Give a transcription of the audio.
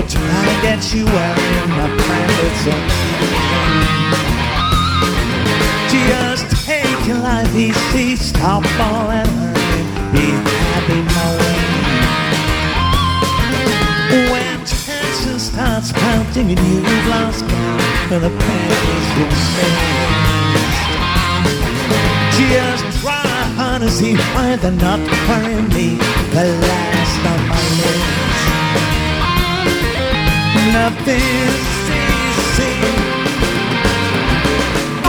try to get you out in my private zone. Just take your life easy, stop all and hurry, be happy my way. When tension starts mounting and you've lost count, and the pain is diminished, just try hard to see why they're not carrying me the last of my lips. Nothing